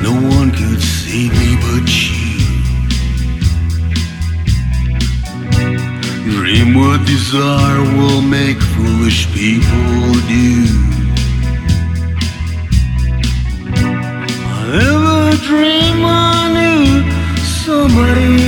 No one could save me but you. Dream what desire will make foolish people do. I never dreamed I knew somebody